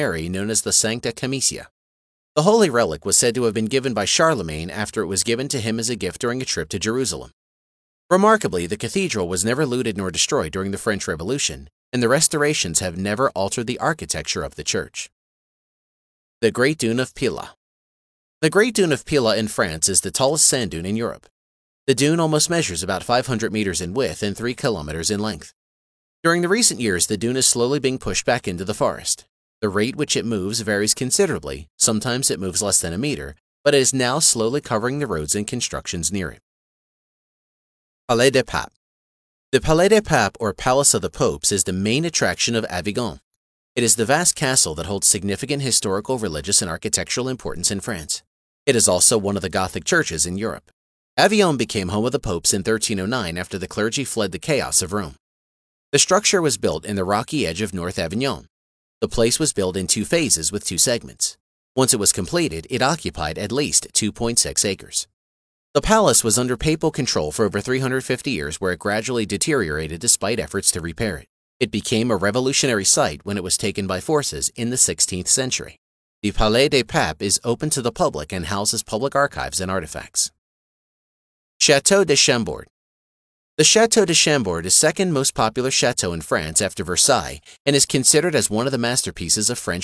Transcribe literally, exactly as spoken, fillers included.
Mary known as the Sancta Camisia. The holy relic was said to have been given by Charlemagne after it was given to him as a gift during a trip to Jerusalem. Remarkably, the cathedral was never looted nor destroyed during the French Revolution, and the restorations have never altered the architecture of the church. The Great Dune of Pila. The Great Dune of Pila in France is the tallest sand dune in Europe. The dune almost measures about five hundred meters in width and three kilometers in length. During the recent years, the dune is slowly being pushed back into the forest. The rate which it moves varies considerably. Sometimes it moves less than a meter, but it is now slowly covering the roads and constructions near it. Palais des Papes. The Palais des Papes, or Palace of the Popes, is the main attraction of Avignon. It is the vast castle that holds significant historical, religious, and architectural importance in France. It is also one of the Gothic churches in Europe. Avignon became home of the popes in thirteen oh nine after the clergy fled the chaos of Rome. The structure was built in the rocky edge of North Avignon. The place was built in two phases with two segments. Once it was completed, it occupied at least two point six acres. The palace was under papal control for over three hundred fifty years, where it gradually deteriorated despite efforts to repair it. It became a revolutionary site when it was taken by forces in the sixteenth century. The Palais des Papes is open to the public and houses public archives and artifacts. Château de Chambord. The Château de Chambord is second most popular chateau in France after Versailles and is considered as one of the masterpieces of French